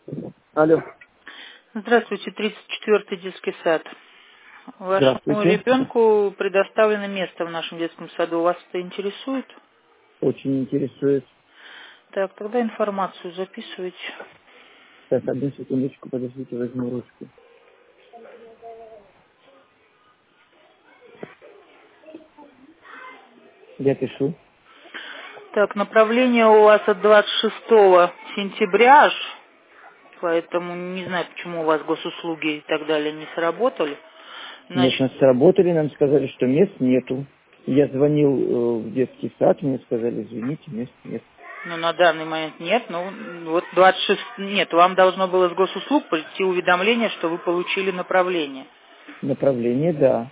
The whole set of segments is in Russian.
Алло. Здравствуйте, 34-й детский сад. Вашему Здравствуйте. ребенку предоставлено место в нашем детском саду. Вас это интересует? Очень интересует. Так, тогда информацию записывайте. Так, одну секундочку, подождите, возьму ручку. Я пишу. Так, направление у вас от 26 сентября аж, поэтому не знаю, почему у вас госуслуги и так далее не сработали. Нет, Значит, нас сработали, нам сказали, что мест нету. Я звонил в детский сад, мне сказали, извините, мест нет. ну, на данный момент нет, ну, вот 26, нет, вам должно было с госуслуг прийти уведомление, что вы получили направление. Направление, да.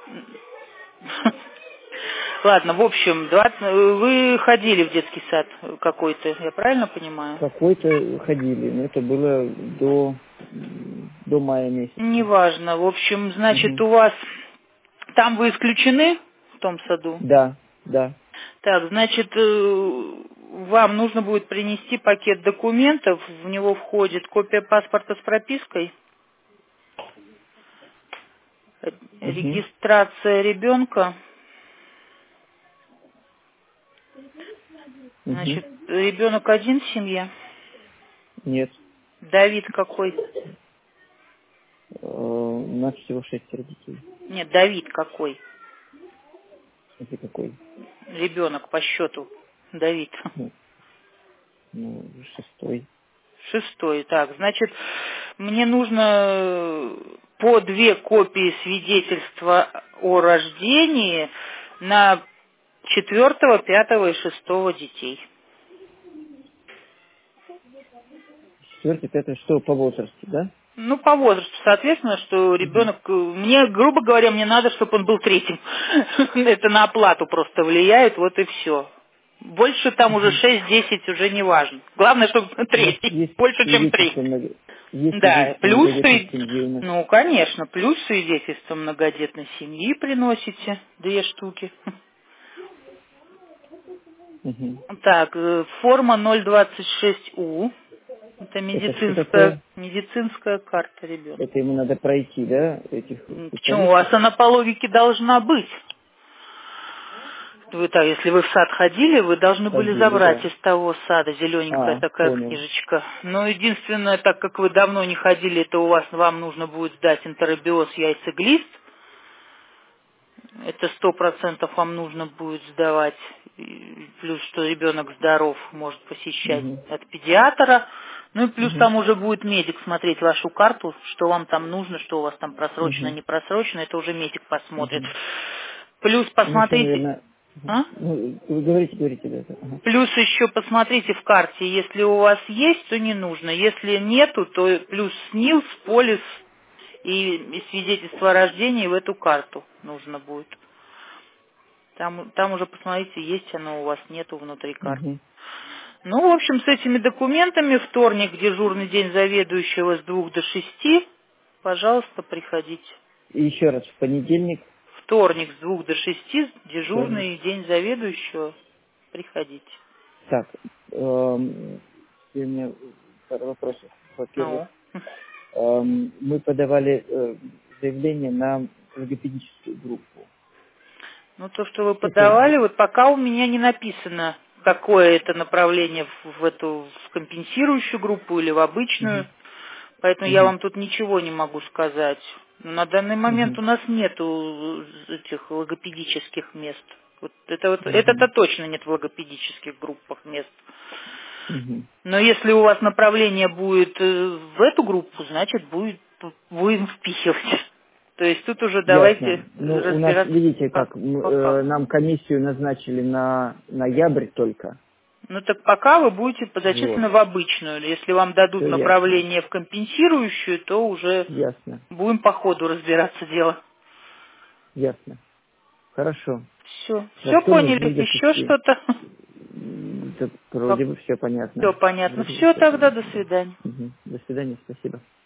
Ладно, в общем, вы ходили в детский сад какой-то, я правильно понимаю? Какой-то ходили, но это было до мая месяца. Неважно. В общем, значит, Мгм. у вас там вы исключены в том саду? Да, да. Так, значит, вам нужно будет принести пакет документов, в него входит копия паспорта с пропиской, Угу. регистрация ребенка, Угу. значит, ребенок один в семье, Нет. Давид какой? У нас всего 6 детей. Нет, Давид какой? Это какой? Ребенок по счету. Давид. Ну, 6. Шестой. Так, значит, мне нужно по 2 копии свидетельства о рождении на 4, 5 и 6 детей. 4, 5, что по возрасту, да? Ну, по возрасту, соответственно, что Угу. ребенок, мне, грубо говоря, мне надо, чтобы он был третьим. Это на оплату просто влияет, вот и все. Больше там уже Угу. 6-10 уже не важно. Главное, чтобы У нас третий. есть Больше, чем 3. свидетельство, есть Да, свидетельство плюс, многодетной семьи у нас. ну, конечно, плюс свидетельство многодетной семьи приносите, 2 штуки. Угу. Так, форма 026У, это Это что такое? медицинская карта ребенка. Это ему надо пройти, да, этих Почему? У вас специалистов? она по логике должна быть. Вы так, если вы в сад ходили, вы должны были Ходили, забрать да. из того сада зелененькая такая Понял. книжечка. Но единственное, так как вы давно не ходили, это у вас вам нужно будет сдать энтеробиоз яйцеглист. Это 100% вам нужно будет сдавать. И плюс, что ребенок здоров, может посещать Угу. от педиатра. Ну и плюс Угу. там уже будет медик смотреть вашу карту, что вам там нужно, что у вас там просрочено, Угу. не просрочено, это уже медик посмотрит. Угу. Плюс Ну, еще, посмотрите, наверное... а? Ну, вы говорите, да. Ага. Плюс еще посмотрите в карте, если у вас есть, то не нужно. Если нету, то плюс СНИЛС, полис и свидетельство о рождении в эту карту нужно будет. Там уже посмотрите, есть оно у вас, нету внутри карты. Угу. Ну, в общем, с этими документами вторник, дежурный день заведующего с 2 до 6, пожалуйста, приходите. И еще раз, в понедельник, Вторник с 2 до 6, вторник. дежурный день заведующего, приходите. Так, у меня пару вопросов. Во-первых, Ну. мы подавали заявление на логопедическую группу. Ну, то, что вы Это подавали, вот пока у меня не написано, какое это направление в эту в компенсирующую группу или в обычную, Мгм. поэтому я Мгм. вам тут ничего не могу сказать. Но на данный момент Мгм. у нас нету этих логопедических мест. Вот это-то Мгм. точно нет в логопедических группах мест. Мгм. Но если у вас направление будет в эту группу, значит будем впихивать. То есть тут уже Ясно. давайте Ну, у нас, разбираться видите, по как факту. нам комиссию назначили на ноябрь только. Ну так пока вы будете Вот. зачислены в обычную. Если вам дадут Все ясно. направление в компенсирующую, то уже Ясно. будем по ходу разбираться дело. Ясно. Хорошо. Все. Во Все вторник с поняли? 2 до Еще 6. что-то? Так, вроде бы все понятно. Все понятно. Вроде бы Все все тогда, до понятно, да. свидания. Мгм. До свидания, спасибо.